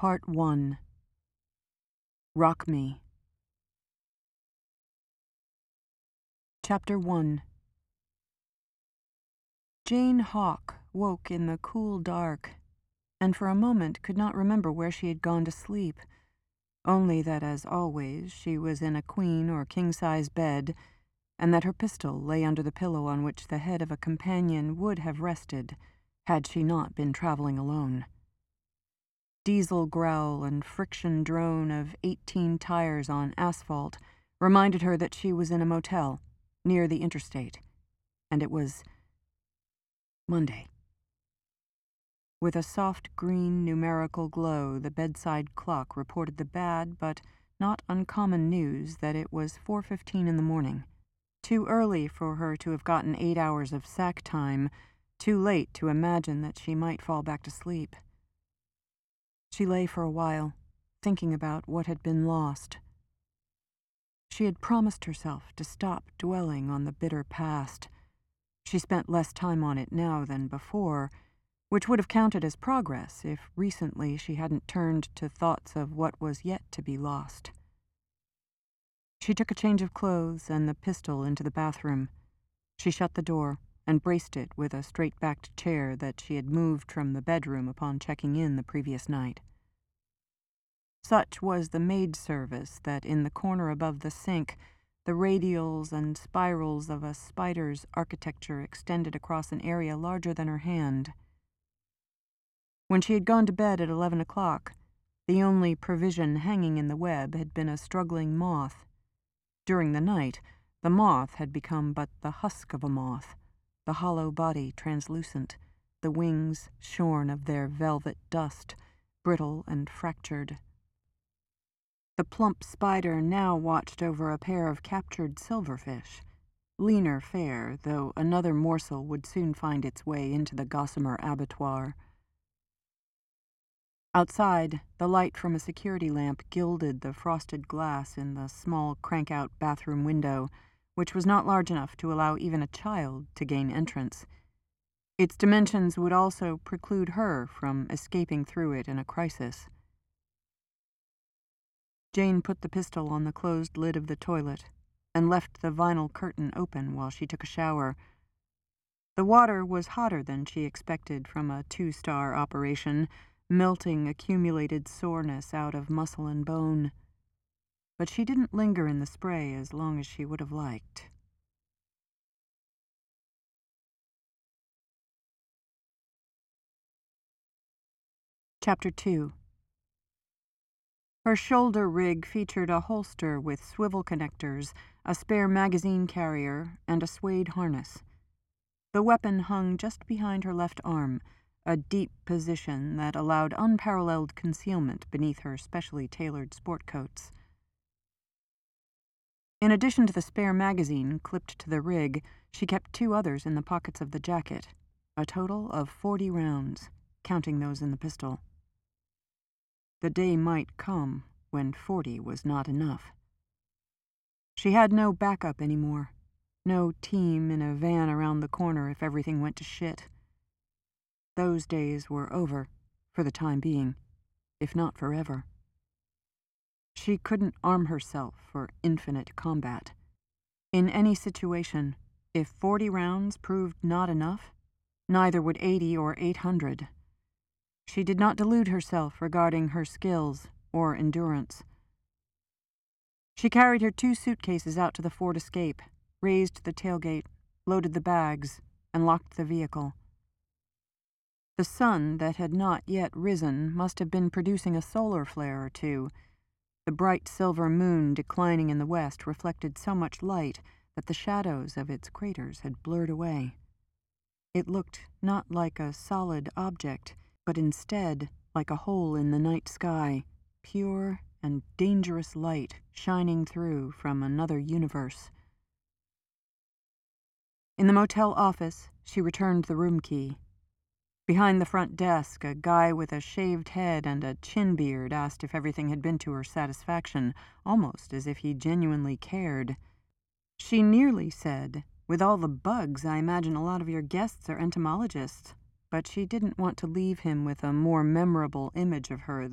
Part 1. Rock Me. Chapter 1. Jane Hawk woke in the cool dark, and for a moment could not remember where she had gone to sleep, only that, as always, she was in a queen or king-size bed, and that her pistol lay under the pillow on which the head of a companion would have rested had she not been traveling alone. Diesel growl and friction drone of 18 tires on asphalt reminded her that she was in a motel near the interstate, and it was Monday. With a soft green numerical glow, the bedside clock reported the bad but not uncommon news that it was 4:15 in the morning. Too early for her to have gotten 8 hours of sack time, too late to imagine that she might fall back to sleep. She lay for a while, thinking about what had been lost. She had promised herself to stop dwelling on the bitter past. She spent less time on it now than before, which would have counted as progress if recently she hadn't turned to thoughts of what was yet to be lost. She took a change of clothes and the pistol into the bathroom. She shut the door and braced it with a straight-backed chair that she had moved from the bedroom upon checking in the previous night. Such was the maid service that in the corner above the sink, the radials and spirals of a spider's architecture extended across an area larger than her hand. When she had gone to bed at 11 o'clock, the only provision hanging in the web had been a struggling moth. During the night, the moth had become but the husk of a moth, the hollow body translucent, the wings shorn of their velvet dust, brittle and fractured. The plump spider now watched over a pair of captured silverfish, leaner fare, though another morsel would soon find its way into the gossamer abattoir. Outside, the light from a security lamp gilded the frosted glass in the small crank-out bathroom window, which was not large enough to allow even a child to gain entrance. Its dimensions would also preclude her from escaping through it in a crisis. Jane put the pistol on the closed lid of the toilet and left the vinyl curtain open while she took a shower. The water was hotter than she expected from a 2-star operation, melting accumulated soreness out of muscle and bone. But she didn't linger in the spray as long as she would have liked. Chapter 2. Her shoulder rig featured a holster with swivel connectors, a spare magazine carrier, and a suede harness. The weapon hung just behind her left arm, a deep position that allowed unparalleled concealment beneath her specially tailored sport coats. In addition to the spare magazine clipped to the rig, she kept 2 others in the pockets of the jacket, a total of 40 rounds, counting those in the pistol. The day might come when 40 was not enough. She had no backup anymore, no team in a van around the corner if everything went to shit. Those days were over, for the time being, if not forever. She couldn't arm herself for infinite combat. In any situation, if 40 rounds proved not enough, neither would 80 or 800. She did not delude herself regarding her skills or endurance. She carried her 2 suitcases out to the Ford Escape, raised the tailgate, loaded the bags, and locked the vehicle. The sun that had not yet risen must have been producing a solar flare or two. The bright silver moon declining in the west reflected so much light that the shadows of its craters had blurred away. It looked not like a solid object, but instead like a hole in the night sky, pure and dangerous light shining through from another universe. In the motel office, she returned the room key. Behind the front desk, a guy with a shaved head and a chin beard asked if everything had been to her satisfaction, almost as if he genuinely cared. She nearly said, "With all the bugs, I imagine a lot of your guests are entomologists," but she didn't want to leave him with a more memorable image of her